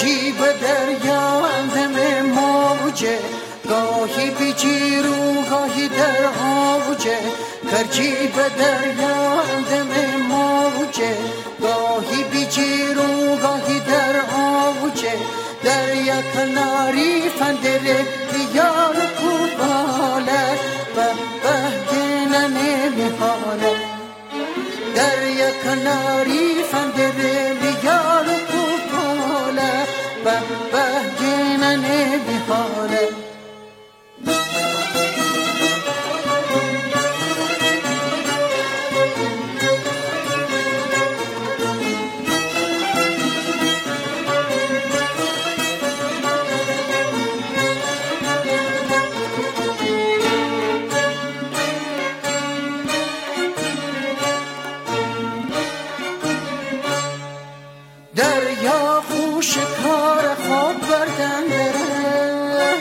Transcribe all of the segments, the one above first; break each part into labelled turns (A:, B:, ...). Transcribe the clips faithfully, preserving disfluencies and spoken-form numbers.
A: کرجی به دریا دم موجه، گاهی بی جیر و گاهی در آوجه. کرجی به دریا دم موجه، گاهی بی جیر و گاهی در آوجه. دریا کناری فندره بیار کوباله، به به گنه میحاله. دریا کناری فندره بیار کوباله، به به گنه میحاله. دریا خوش کار خواب بردن داره،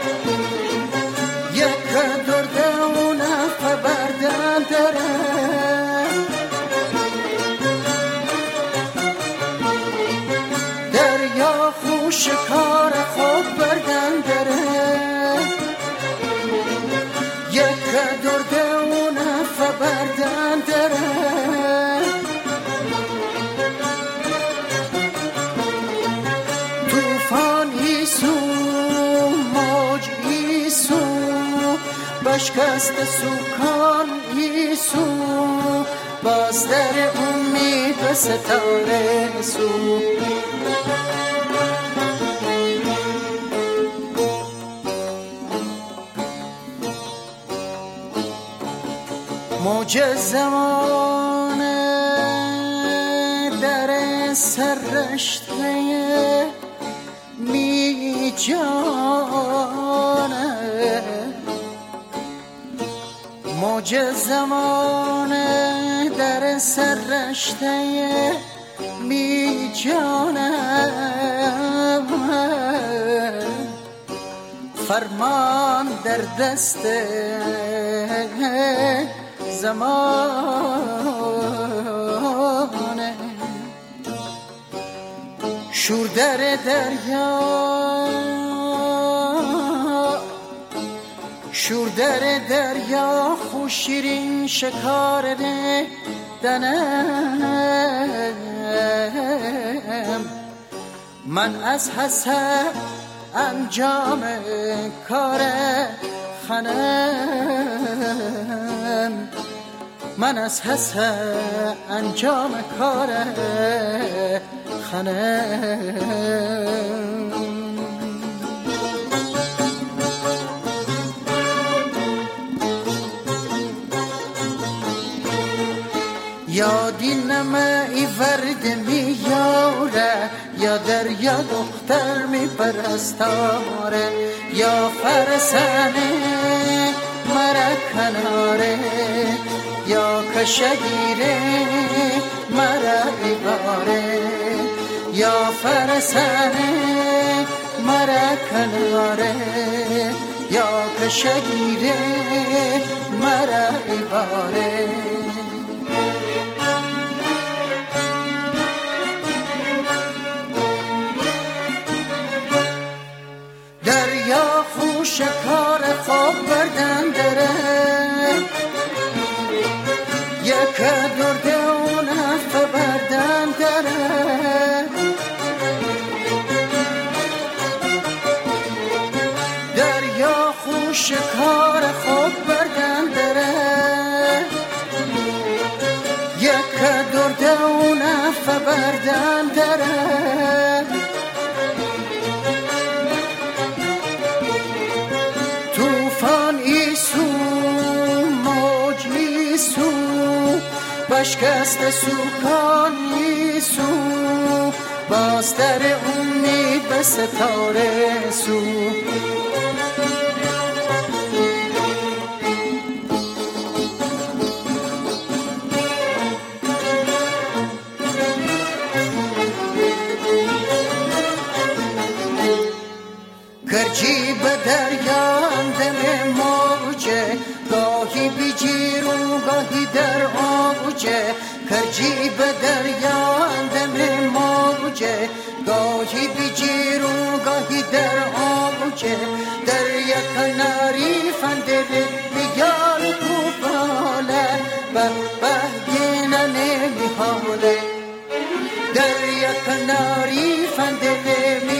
A: یک درده و نفع بردن داره. دریا خوش کار خواب بردن داره، یک درده و نفع بردن داره. بشکست سوکان ایسو، باز در امید به ستاره سو. موج زمان در سررشته می جانه، موج زمان در سررشته می جانم. فرمان در دست زمانه، شور در دریا شور در دریا خوش شیرین شکار دنم. من از حسد انجام کار خنم، من از حسد انجام کار خنم. یادی نمه ای ورد می یاره، یا دریا دختر می پرستاره. یا فرسانه مرا کناره، یا کشگیره مرا ایباره. یا فرسانه مرا کناره، یا کشگیره مرا ایباره. دریا خوش کار خواب بردن داره، یک درده و نفع بردن داره. دریا خوش کار خواب بردن داره، یک درده و نفع بردن داره. بشکست سوکان ایسو، باز در امید به ستاره سو. کرجی به دریا دم موجه، گاهی بی جیر و گاهی در آوجه. کرجی به دریا دم موجه، آموچه گاهی بی جیرون گاهی در آموچه دریا کناری فندره بیال کوپاله به به گینه نمیحاله دریا کناری فندره